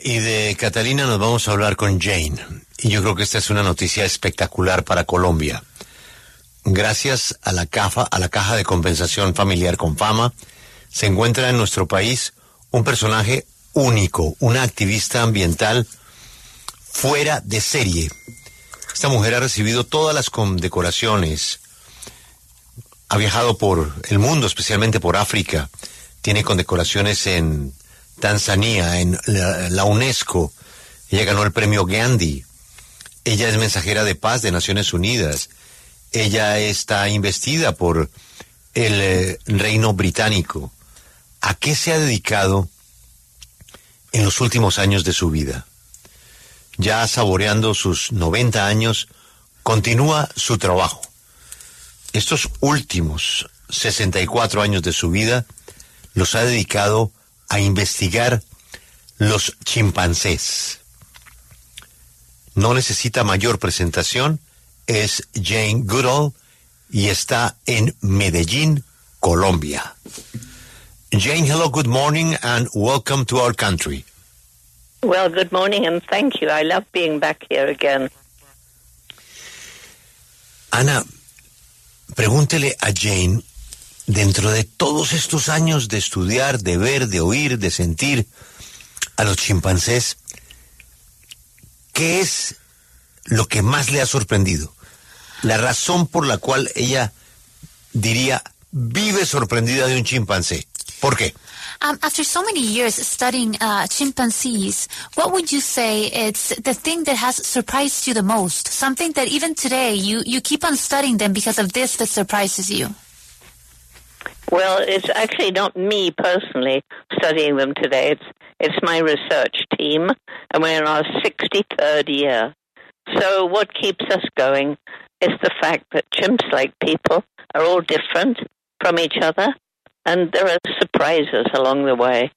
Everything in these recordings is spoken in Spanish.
Y de Catalina nos vamos a hablar con Jane. Y yo creo que esta es una noticia espectacular para Colombia. Gracias a la Caja de Compensación Familiar Confama, se encuentra en nuestro país un personaje único, una activista ambiental fuera de serie. Esta mujer ha recibido todas las condecoraciones, ha viajado por el mundo, especialmente por África, tiene condecoraciones en Tanzania, en la UNESCO. Ella ganó el premio Gandhi. Ella es mensajera de paz de Naciones Unidas. Ella está investida por el Reino Británico. ¿A qué se ha dedicado en los últimos años de su vida? Ya saboreando sus 90 años, continúa su trabajo. Estos últimos 64 años de su vida los ha dedicado a investigar los chimpancés. No necesita mayor presentación, es Jane Goodall y está en Medellín, Colombia. Jane, hello, good morning and welcome to our country. Well, good morning and thank you. I love being back here again. Ana, pregúntele a Jane, dentro de todos estos años de estudiar, de ver, de oír, de sentir a los chimpancés, ¿qué es lo que más le ha sorprendido? La razón por la cual ella diría, vive sorprendida de un chimpancé. ¿Por qué? After so many years studying chimpanzees, what would you say it's the thing that has surprised you the most? Something that even today you keep on studying them because of this that surprises you? Well, it's actually not me personally studying them today. It's my research team, and we're in our 63rd year. So what keeps us going is the fact that chimps, like people, are all different from each other, and there are surprises along the way.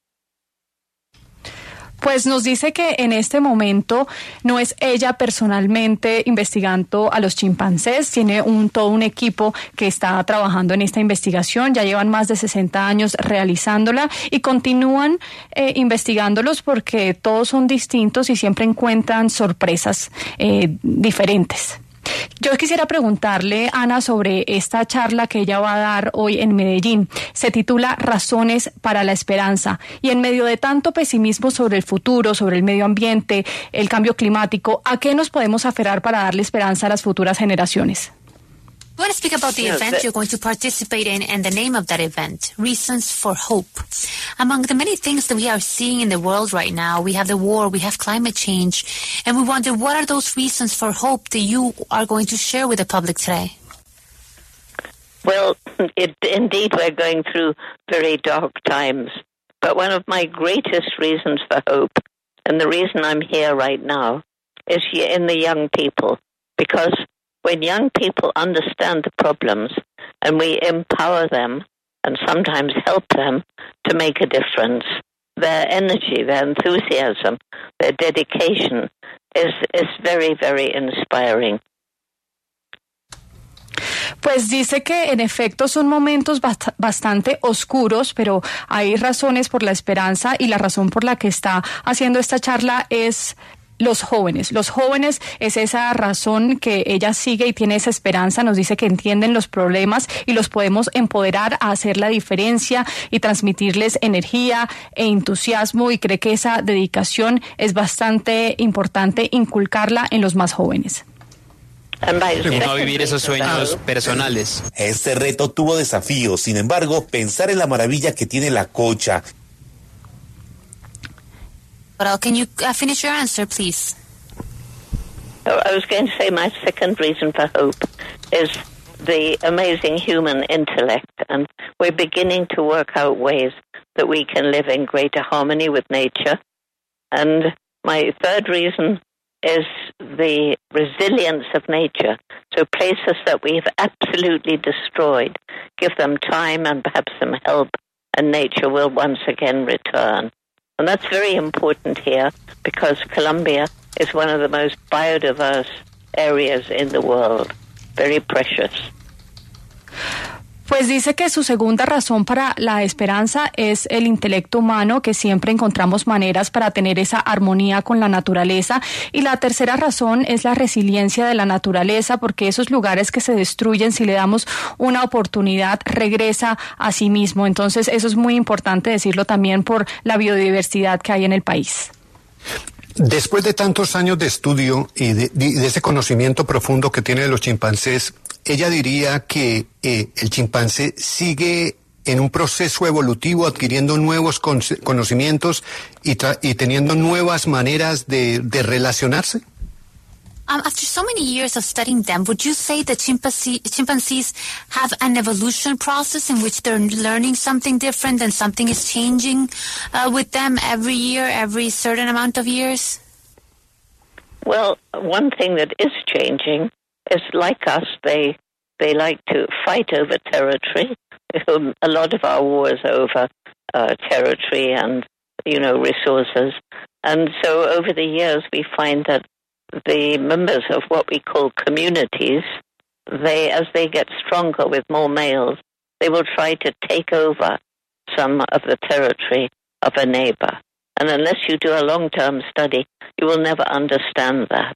Pues nos dice que en este momento no es ella personalmente investigando a los chimpancés, tiene todo un equipo que está trabajando en esta investigación, ya llevan más de 60 años realizándola y continúan investigándolos porque todos son distintos y siempre encuentran sorpresas diferentes. Yo quisiera preguntarle, Ana, sobre esta charla que ella va a dar hoy en Medellín. Se titula Razones para la Esperanza. Y en medio de tanto pesimismo sobre el futuro, sobre el medio ambiente, el cambio climático, ¿a qué nos podemos aferrar para darle esperanza a las futuras generaciones? We want to speak about the event you're going to participate in and the name of that event, Reasons for Hope. Among the many things that we are seeing in the world right now, we have the war, we have climate change, and we wonder what are those reasons for hope that you are going to share with the public today? Well, indeed we're going through very dark times, but one of my greatest reasons for hope, and the reason I'm here right now, is in the young people, because when young people understand the problems and we empower them and sometimes help them to make a difference, their energy, their enthusiasm, their dedication is very, very inspiring. Pues dice que en efecto son momentos bastante oscuros, pero hay razones por la esperanza y la razón por la que está haciendo esta charla es los jóvenes. Los jóvenes es esa razón que ella sigue y tiene esa esperanza. Nos dice que entienden los problemas y los podemos empoderar a hacer la diferencia y transmitirles energía e entusiasmo, y cree que esa dedicación es bastante importante inculcarla en los más jóvenes. No vivir esos sueños personales. Este reto tuvo desafíos, sin embargo, pensar en la maravilla que tiene la cocha. Well, can you finish your answer, please? I was going to say my second reason for hope is the amazing human intellect, and we're beginning to work out ways that we can live in greater harmony with nature. And my third reason is the resilience of nature. So places that we've absolutely destroyed, give them time and perhaps some help, and nature will once again return. And that's very important here because Colombia is one of the most biodiverse areas in the world. Very precious. Pues dice que su segunda razón para la esperanza es el intelecto humano, que siempre encontramos maneras para tener esa armonía con la naturaleza. Y la tercera razón es la resiliencia de la naturaleza, porque esos lugares que se destruyen, si le damos una oportunidad, regresa a sí mismo. Entonces eso es muy importante decirlo también por la biodiversidad que hay en el país. Después de tantos años de estudio y de ese conocimiento profundo que tiene de los chimpancés, ella diría que el chimpancé sigue en un proceso evolutivo, adquiriendo nuevos conocimientos y teniendo nuevas maneras de relacionarse. After so many years of studying them, would you say that chimpanzees have an evolution process in which they're learning something different and something is changing with them every year, every certain amount of years? Well, one thing that is changing is, like us, they like to fight over territory. A lot of our wars over territory and, resources. And so over the years, we find that the members of what we call communities, as they get stronger with more males, they will try to take over some of the territory of a neighbor. And unless you do a long-term study, you will never understand that.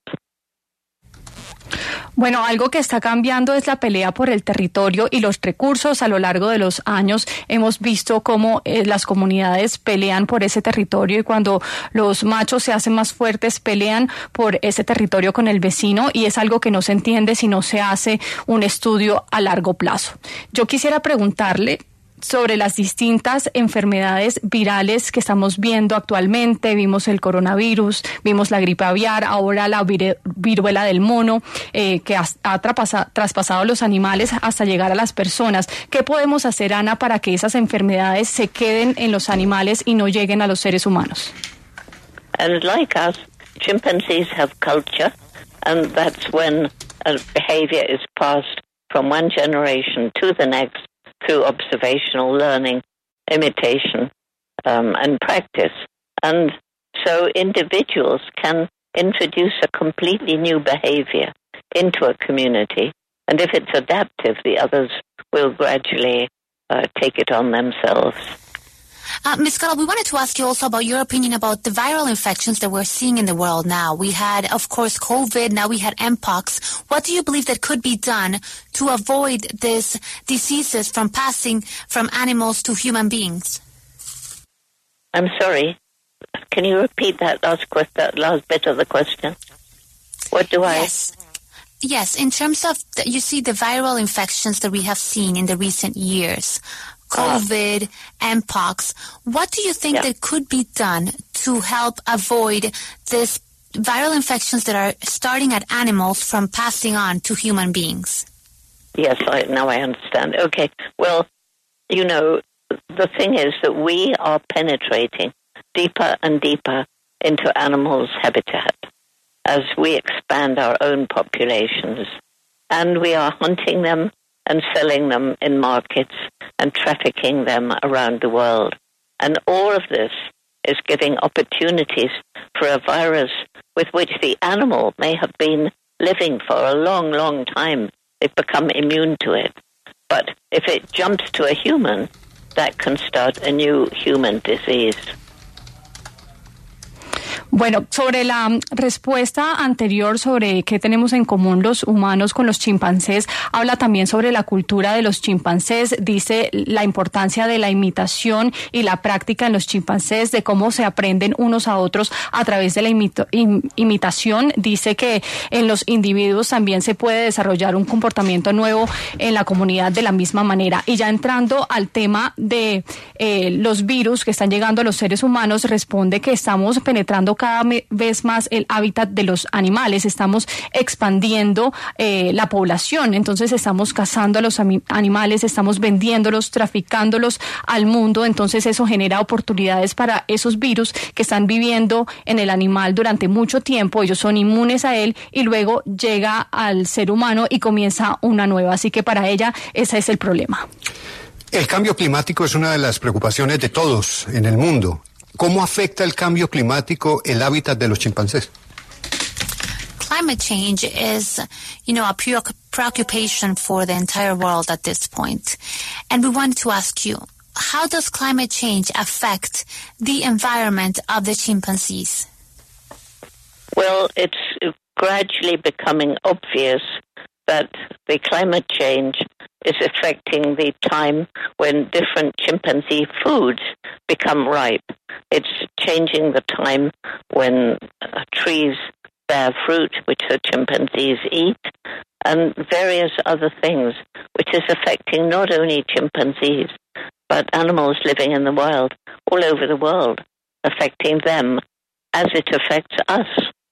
Bueno, algo que está cambiando es la pelea por el territorio y los recursos. A lo largo de los años hemos visto cómo las comunidades pelean por ese territorio, y cuando los machos se hacen más fuertes, pelean por ese territorio con el vecino, y es algo que no se entiende si no se hace un estudio a largo plazo. Yo quisiera preguntarle sobre las distintas enfermedades virales que estamos viendo actualmente. Vimos el coronavirus, vimos la gripe aviar, ahora la viruela del mono, que ha traspasado los animales hasta llegar a las personas. ¿Qué podemos hacer, Ana, para que esas enfermedades se queden en los animales y no lleguen a los seres humanos? And like us, chimpanzees have culture, and that's when a behavior is passed from one generation to the next, through observational learning, imitation, and practice. And so individuals can introduce a completely new behavior into a community. And if it's adaptive, the others will gradually take it on themselves. Ms. Gallup, we wanted to ask you also about your opinion about the viral infections that we're seeing in the world now. We had, of course, COVID, now we had Mpox. What do you believe that could be done to avoid these diseases from passing from animals to human beings? I'm sorry. Can you repeat that last bit of the question? What do I... Yes, in terms of, you see the viral infections that we have seen in the recent years, COVID, Mpox. What do you think that could be done to help avoid these viral infections that are starting at animals from passing on to human beings? Yes, now I understand. Okay, well, the thing is that we are penetrating deeper and deeper into animals' habitat as we expand our own populations. And we are hunting them and selling them in markets and trafficking them around the world. And all of this is giving opportunities for a virus with which the animal may have been living for a long, long time. They've become immune to it. But if it jumps to a human, that can start a new human disease. Bueno, sobre la respuesta anterior sobre qué tenemos en común los humanos con los chimpancés, habla también sobre la cultura de los chimpancés, dice la importancia de la imitación y la práctica en los chimpancés, de cómo se aprenden unos a otros a través de la imitación. Dice que en los individuos también se puede desarrollar un comportamiento nuevo en la comunidad de la misma manera. Y ya entrando al tema de los virus que están llegando a los seres humanos, responde que estamos penetrando cada vez más el hábitat de los animales, estamos expandiendo la población, entonces estamos cazando a los animales, estamos vendiéndolos, traficándolos al mundo, entonces eso genera oportunidades para esos virus que están viviendo en el animal durante mucho tiempo, ellos son inmunes a él y luego llega al ser humano y comienza una nueva, así que para ella ese es el problema. El cambio climático es una de las preocupaciones de todos en el mundo. ¿Cómo afecta el cambio climático el hábitat de los chimpancés? climate change is, a preoccupation for the entire world at this point. And we wanted to ask you, how does climate change affect the environment of the chimpanzees? Well, it's gradually becoming obvious that the climate change is affecting the time when different chimpanzee foods become ripe. It's changing the time when trees bear fruit, which the chimpanzees eat, and various other things, which is affecting not only chimpanzees, but animals living in the wild, all over the world, affecting them as it affects us.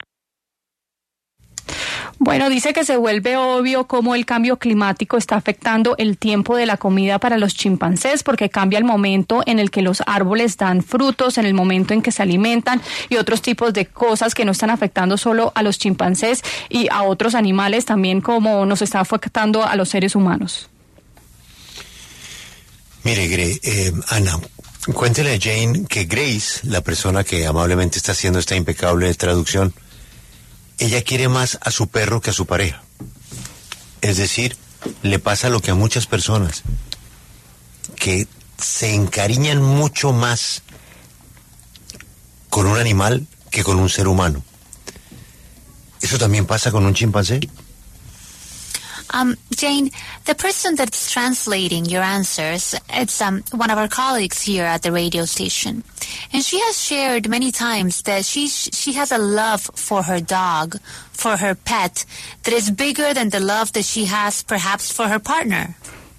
Bueno, dice que se vuelve obvio cómo el cambio climático está afectando el tiempo de la comida para los chimpancés, porque cambia el momento en el que los árboles dan frutos, en el momento en que se alimentan y otros tipos de cosas que no están afectando solo a los chimpancés y a otros animales también, como nos está afectando a los seres humanos. Mire, Ana, cuéntele a Jane que Grace, la persona que amablemente está haciendo esta impecable traducción, ella quiere más a su perro que a su pareja. Es decir, le pasa lo que a muchas personas, que se encariñan mucho más con un animal que con un ser humano. ¿Eso también pasa con un chimpancé? Jane, the person that's translating your answers, it's one of our colleagues here at the radio station. And she has shared many times that she has a love for her dog, for her pet, that is bigger than the love that she has perhaps for her partner.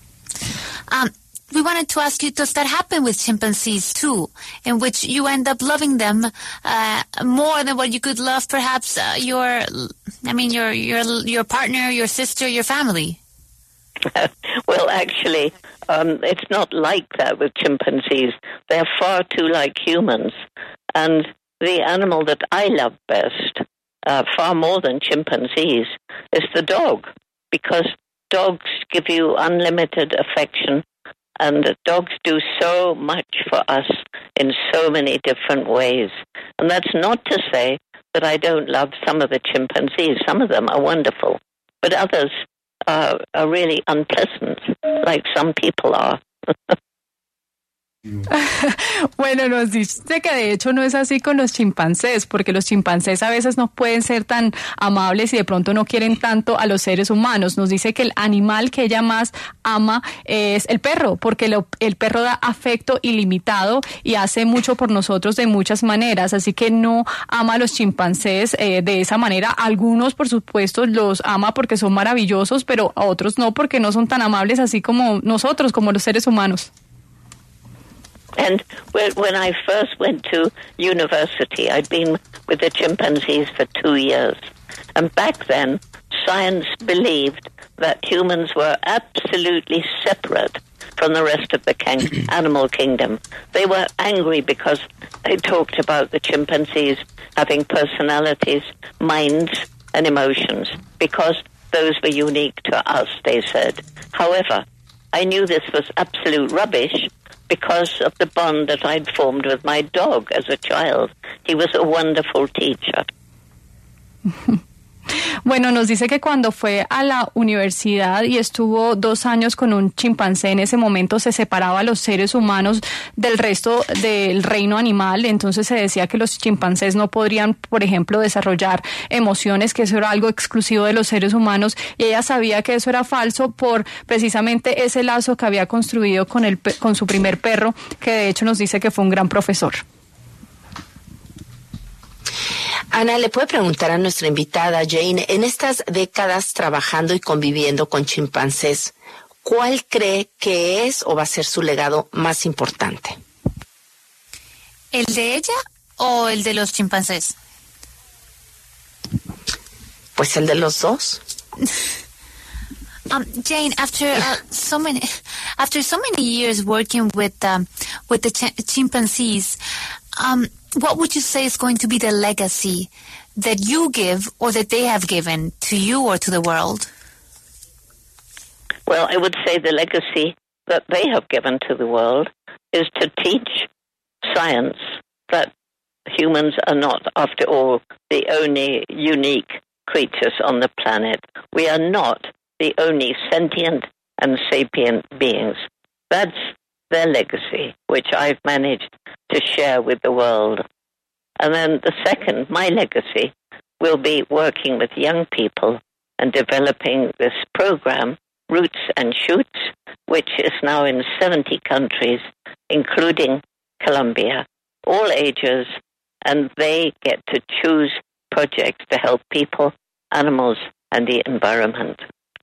We wanted to ask you, does that happen with chimpanzees too, in which you end up loving them more than what you could love perhaps your partner, your sister, your family? Well, actually, it's not like that with chimpanzees. They're far too like humans. And the animal that I love best, far more than chimpanzees, is the dog, because dogs give you unlimited affection. And dogs do so much for us in so many different ways. And that's not to say that I don't love some of the chimpanzees. Some of them are wonderful, but others are really unpleasant, like some people are. Bueno, nos dice que de hecho no es así con los chimpancés, porque los chimpancés a veces no pueden ser tan amables y de pronto no quieren tanto a los seres humanos. Nos dice que el animal que ella más ama es el perro, porque el perro da afecto ilimitado y hace mucho por nosotros de muchas maneras, así que no ama a los chimpancés de esa manera. Algunos, por supuesto, los ama porque son maravillosos, pero a otros no, porque no son tan amables así como nosotros, como los seres humanos. And when I first went to university, I'd been with the chimpanzees for 2 years. And back then, science believed that humans were absolutely separate from the rest of the animal kingdom. They were angry because they talked about the chimpanzees having personalities, minds, and emotions, because those were unique to us, they said. However, I knew this was absolute rubbish, because of the bond that I'd formed with my dog as a child. He was a wonderful teacher. Bueno, nos dice que cuando fue a la universidad y estuvo 2 años con un chimpancé, en ese momento se separaba a los seres humanos del resto del reino animal. Entonces se decía que los chimpancés no podrían, por ejemplo, desarrollar emociones, que eso era algo exclusivo de los seres humanos, y ella sabía que eso era falso por precisamente ese lazo que había construido con su primer perro, que de hecho nos dice que fue un gran profesor. Ana, ¿le puede preguntar a nuestra invitada Jane, en estas décadas trabajando y conviviendo con chimpancés, ¿cuál cree que es o va a ser su legado más importante? ¿El de ella o el de los chimpancés? Pues el de los dos. Jane, after so many years working with the chimpanzees, what would you say is going to be the legacy that you give or that they have given to you or to the world? Well, I would say the legacy that they have given to the world is to teach science that humans are not, after all, the only unique creatures on the planet. We are not the only sentient and sapient beings. That's their legacy, which I've managed to share with the world. And then the second, my legacy, will be working with young people and developing this program, Roots and Shoots, which is now in 70 countries, including Colombia, all ages, and they get to choose projects to help people, animals, and the environment.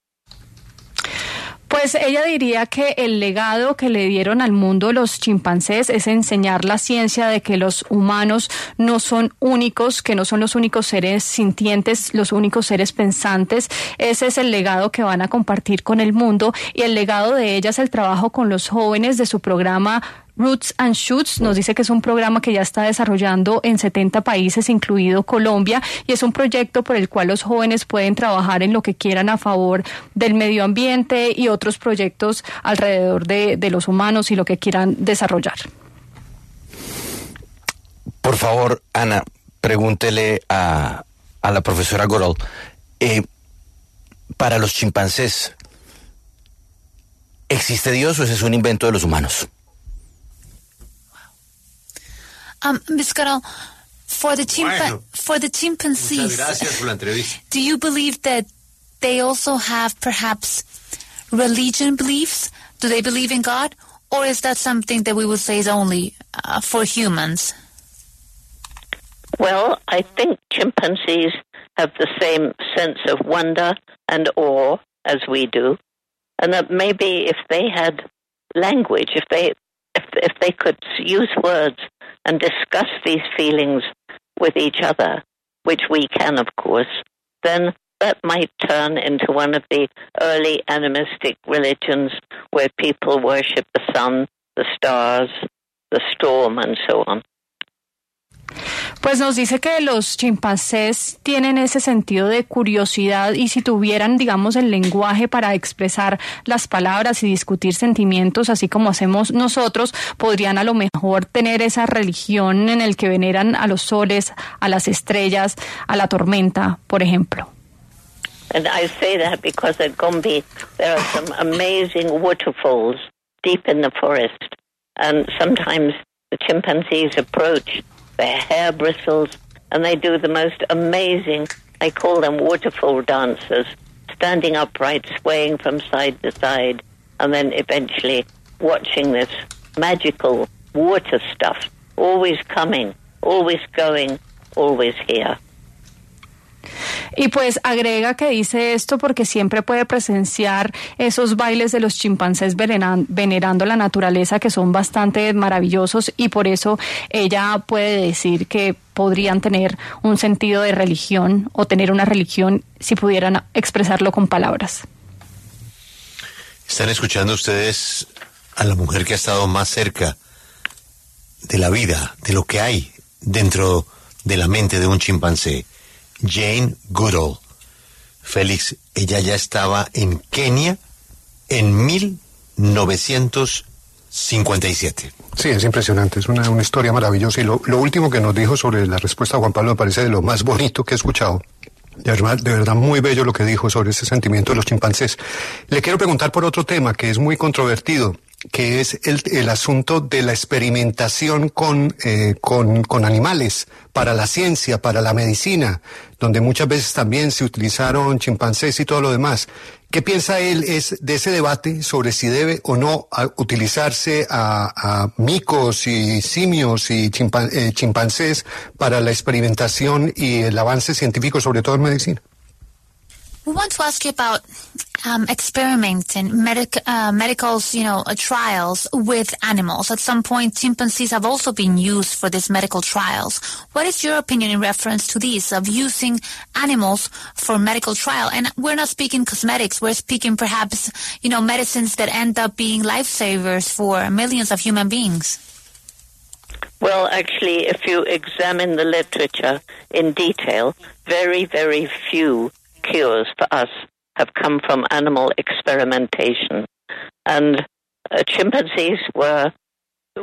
Pues ella diría que el legado que le dieron al mundo los chimpancés es enseñar la ciencia de que los humanos no son únicos, que no son los únicos seres sintientes, los únicos seres pensantes. Ese es el legado que van a compartir con el mundo, y el legado de ella es el trabajo con los jóvenes de su programa Roots and Shoots. Nos dice que es un programa que ya está desarrollando en 70 países, incluido Colombia, y es un proyecto por el cual los jóvenes pueden trabajar en lo que quieran a favor del medio ambiente y otros proyectos alrededor de los humanos y lo que quieran desarrollar. Por favor, Ana, pregúntele a la profesora Goodall, para los chimpancés, ¿existe Dios o ese es un invento de los humanos? Ms. Goodall, for the chimpanzees, gracias por la entrevista. Do you believe that they also have perhaps religion beliefs? Do they believe in God? Or is that something that we would say is only for humans? Well, I think chimpanzees have the same sense of wonder and awe as we do, and that maybe if they had language, if they could use words and discuss these feelings with each other, which we can, of course, then that might turn into one of the early animistic religions where people worship the sun, the stars, the storm, and so on. Pues nos dice que los chimpancés tienen ese sentido de curiosidad, y si tuvieran, digamos, el lenguaje para expresar las palabras y discutir sentimientos, así como hacemos nosotros, podrían a lo mejor tener esa religión en el que veneran a los soles, a las estrellas, a la tormenta, por ejemplo. And I say that because at Gombe there are some amazing waterfalls deep in the forest, and sometimes the chimpanzees approach. Their hair bristles, and they do the most amazing, I call them waterfall dancers, standing upright, swaying from side to side, and then eventually watching this magical water stuff, always coming, always going, always here. Y pues agrega que dice esto porque siempre puede presenciar esos bailes de los chimpancés venerando la naturaleza, que son bastante maravillosos, y por eso ella puede decir que podrían tener un sentido de religión o tener una religión si pudieran expresarlo con palabras. Están escuchando ustedes a la mujer que ha estado más cerca de la vida, de lo que hay dentro de la mente de un chimpancé. Jane Goodall. Félix, ella ya estaba en Kenia en 1957. Sí, es impresionante, es una historia maravillosa, y lo último que nos dijo sobre la respuesta a Juan Pablo me parece de lo más bonito que he escuchado. De verdad muy bello lo que dijo sobre ese sentimiento de los chimpancés. Le quiero preguntar por otro tema que es muy controvertido, que es el asunto de la experimentación con animales para la ciencia, para la medicina, donde muchas veces también se utilizaron chimpancés y todo lo demás. ¿Qué piensa él de ese debate sobre si debe o no utilizarse a micos y simios y chimpancés para la experimentación y el avance científico, sobre todo en medicina? We want to ask you about experimenting, medical, trials with animals. At some point, chimpanzees have also been used for these medical trials. What is your opinion in reference to this, of using animals for medical trial? And we're not speaking cosmetics. We're speaking perhaps, medicines that end up being lifesavers for millions of human beings. Well, actually, if you examine the literature in detail, very, very few cures for us have come from animal experimentation. And chimpanzees the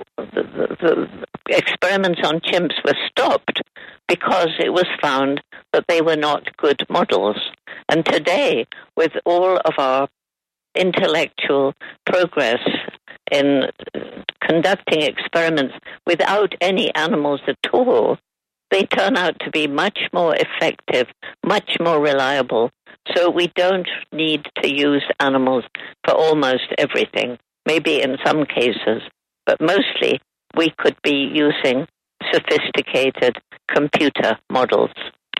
experiments on chimps were stopped because it was found but they were not good models. And today, with all of our intellectual progress in conducting experiments without any animals at all, they turn out to be much more effective, much more reliable. So we don't need to use animals for almost everything, maybe in some cases, but mostly we could be using sophisticated computer models.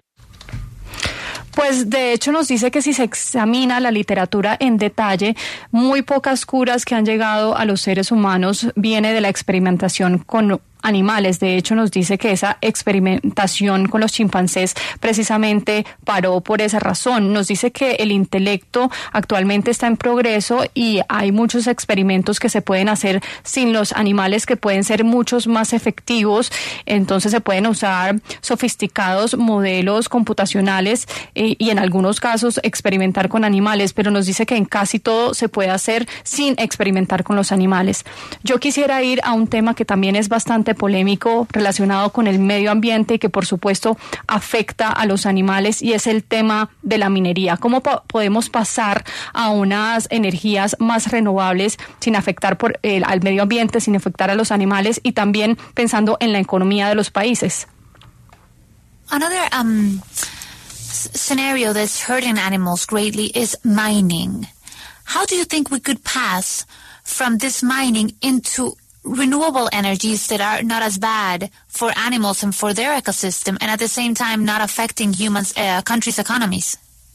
Pues de hecho nos dice que si se examina la literatura en detalle, muy pocas curas que han llegado a los seres humanos viene de la experimentación con animales. De hecho, nos dice que esa experimentación con los chimpancés precisamente paró por esa razón. Nos dice que el intelecto actualmente está en progreso y hay muchos experimentos que se pueden hacer sin los animales que pueden ser muchos más efectivos. Entonces se pueden usar sofisticados modelos computacionales y en algunos casos experimentar con animales, pero nos dice que en casi todo se puede hacer sin experimentar con los animales. Yo quisiera ir a un tema que también es bastante polémico relacionado con el medio ambiente y que por supuesto afecta a los animales, y es el tema de la minería. ¿Cómo podemos pasar a unas energías más renovables sin afectar al medio ambiente, sin afectar a los animales y también pensando en la economía de los países? Another scenario that's hurting animals greatly is mining. How do you think we could pass from this mining into renewable energies that are not as bad for animals and for their ecosystem, and at the same time not affecting humans, countries' economies?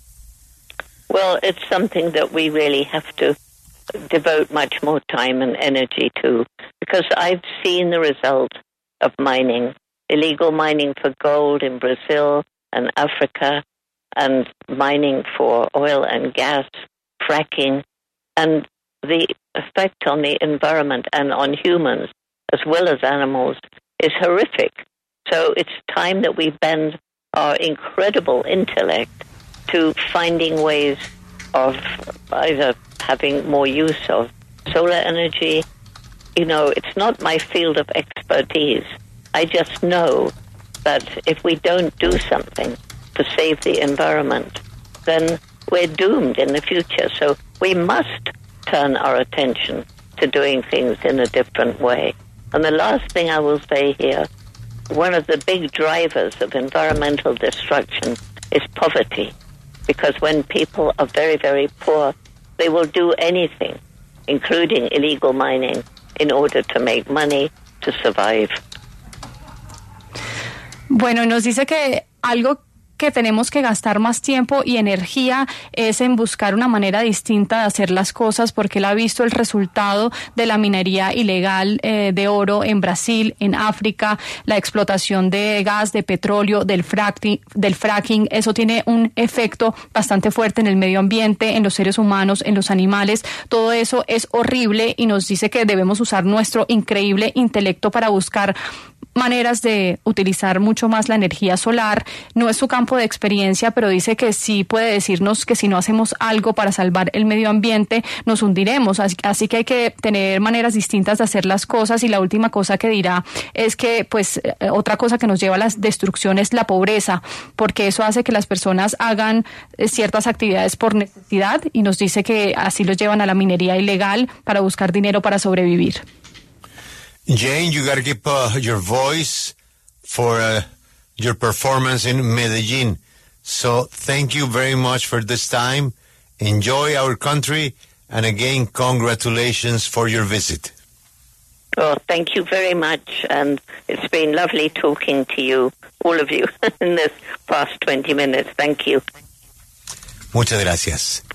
Well, it's something that we really have to devote much more time and energy to, because I've seen the result of mining, illegal mining for gold in Brazil and Africa, and mining for oil and gas, fracking, and the effect on the environment and on humans as well as animals is horrific. So it's time that we bend our incredible intellect to finding ways of either having more use of solar energy. You know, it's not my field of expertise. I just know that if we don't do something to save the environment, then we're doomed in the future. So we must turn our attention to doing things in a different way. And the last thing I will say here, one of the big drivers of environmental destruction is poverty. Because when people are very, very poor, they will do anything, including illegal mining, in order to make money to survive. Bueno, nos dice que algo que tenemos que gastar más tiempo y energía es en buscar una manera distinta de hacer las cosas, porque él ha visto el resultado de la minería ilegal de oro en Brasil, en África, la explotación de gas, de petróleo, del fracking. Eso tiene un efecto bastante fuerte en el medio ambiente, en los seres humanos, en los animales. Todo eso es horrible y nos dice que debemos usar nuestro increíble intelecto para buscar maneras de utilizar mucho más la energía solar. No es su campo de experiencia, pero dice que sí puede decirnos que si no hacemos algo para salvar el medio ambiente, nos hundiremos. Así que hay que tener maneras distintas de hacer las cosas, y la última cosa que dirá es que, pues, otra cosa que nos lleva a la destrucción es la pobreza, porque eso hace que las personas hagan ciertas actividades por necesidad, y nos dice que así los llevan a la minería ilegal para buscar dinero para sobrevivir. Jane, you got to keep your voice for your performance in Medellin. So thank you very much for this time. Enjoy our country. And again, congratulations for your visit. Well, thank you very much. And it's been lovely talking to you, all of you, in this past 20 minutes. Thank you. Muchas gracias.